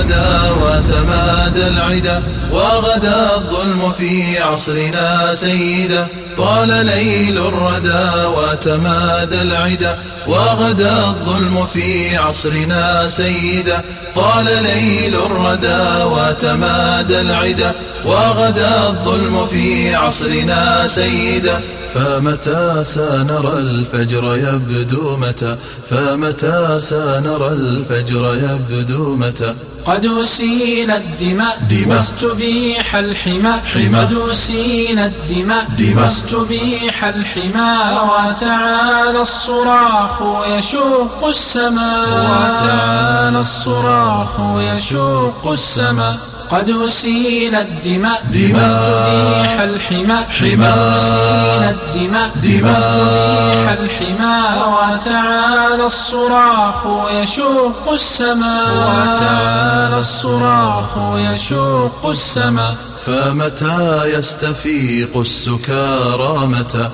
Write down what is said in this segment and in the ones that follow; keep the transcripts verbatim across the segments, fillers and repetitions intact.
الردى وتمادى العدا، وغدا الظلم في عصرنا سيدا. طال ليل الردى وتمادى العدا، وغدا الظلم في عصرنا سيدا. طال ليل الردى وتمادى العدا، وغدا الظلم في عصرنا سيدا. فمتى سنرى الفجر يبدو متى، فمتى سنرى الفجر يبدو متى. قد أسيل الدماء واستبيح الحمى، قد أسيل الدماء واستبيح الحمى. وتعالى الصراخ يشق السماء، وتعالى الصراخ يشق السماء. قد أسيل الدماء واستبيح الحمى، قد أسيل الدماء واستبيح الحمى. وتعالى الصراخ يشق السماء، وتعالى الصراخ يشق السماء. فمتى يستفيق السكارى متى،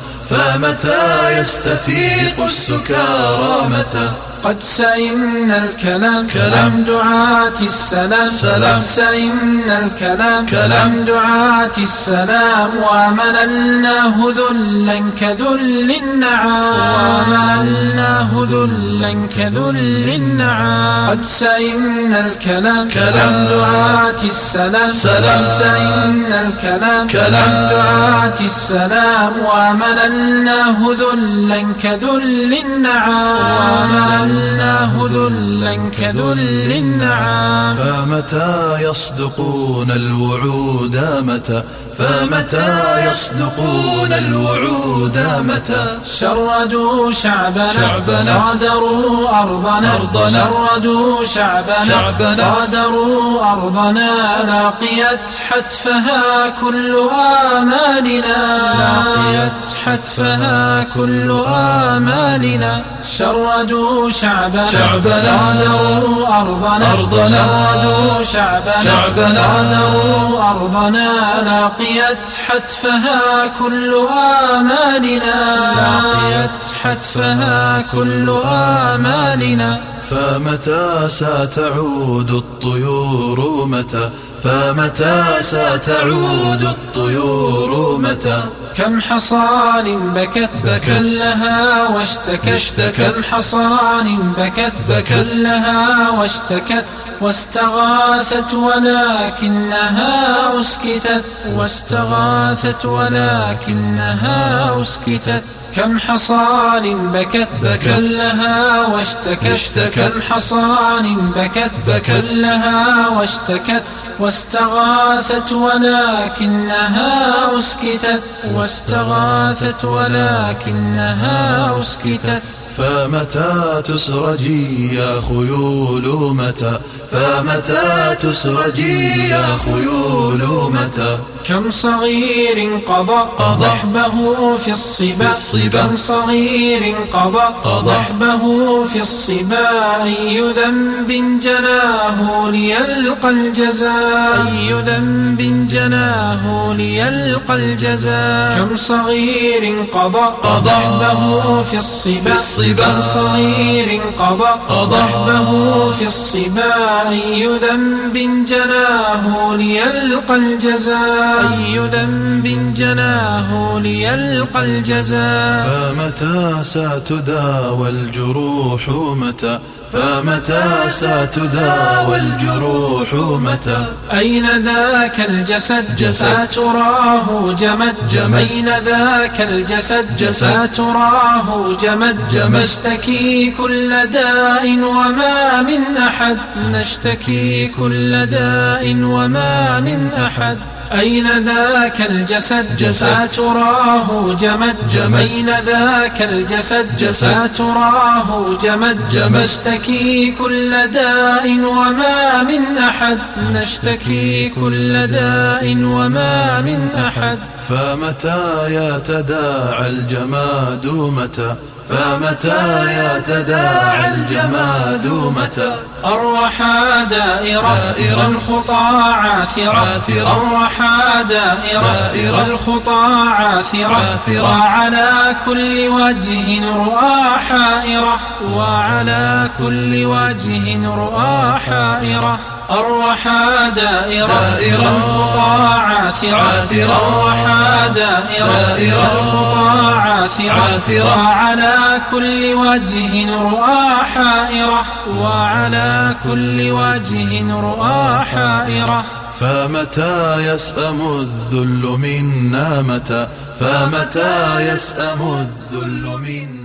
فمتى يستفيق السكارى متى. قد سئمنا الكلام عن دعاة السلام، قد سئمنا الكلام عن دعاة السلام. ومللناه ذلا كذل النعام، ومللناه ذلا كذل النعام. قد سئمنا الكلام عن دعاة السلام، قد سئمنا الكلام عن دعاة السلام. ومللناه ذلا كذل النعام، ومللناه ذلا كذل النعام. فمتى يصدقون الوعود متى، فمتى يصدقون الوعود متى. شردوا شعبنا, شعبنا صادروا أرضنا, أرضنا شردوا شعبنا, شعبنا صادروا أرضنا. لاقيت حتفها كل آمالنا, لاقيت حتفها كل آمالنا. شردوا شعبنا, شعبنا صادروا أرضنا, أرضنا شردوا شعبنا, شعبنا صادروا أرضنا. لاقيت حتفها كل آمالنا, لاقيت حتفها كل آمالنا. فمتى ستعود الطيور متى، فمتى ستعود الطيور متى. كم حصان بكت بكت لها واشتكت، كم حصان بكت بكت لها واشتكت. واستغاثت ولكنها أسكتت، واستغاثت ولكنها أسكتت. كم حصان بكت بكت لها واشتكت، كم حصان بكت بكت لها واشتكت. واستغاثت ولكنها أسكتت، واستغاثت ولكنها أسكتت. فمتى تسرجي يا خيول متى، فمتى تسرجي يا خيول متى. كم صغير قضى ضحبه في الصبا، كم صغير قضى ضحبه في الصبا. أي ذنب جناه ليلقى الجزاء، أي ذنب جناه ليلقى الجزاء. كم صغير قضى ضحبه في الصبا، كم صغير قضى ضحبه في الصبا. أي ذنب جناه ليلقى الجزاء، أي ذنب جناه ليلقى الجزاء. فمتى ستداوى الجروح متى، فمتى ستداوى الجروح متى. أين ذاك الجسد جسد تراه جمد، جمد أين ذاك الجسد جسد تراه جمد. جمد نشتكي كل داء وما من أحد، نشتكي كل داء وما من أحد. أين ذاك الجسد جسد تراه جمد، جمد أين ذاك الجسد جسد تراه جمد. جمد نشتكي كل داء وما من أحد، نشتكي كل داء وما من أحد. فمتى يتداعى الجماد متى، فمتى يتداعى الجماد متى. أرواحا دائرة والخطى عاثرة، أرواحا دائرة والخطى عاثرة. وعلى كل وجه رؤى حائرة، وعلى كل وجه رؤى حائرة. أروحا دائرة الخطى عاثرة أروحا دائرة الخطى عاثرة وعلى كل وجه رؤى حائرة وعلى كل وجه رؤى حائرة. فمتى يسأم الذل منا متى فمتى يسأم الذل منا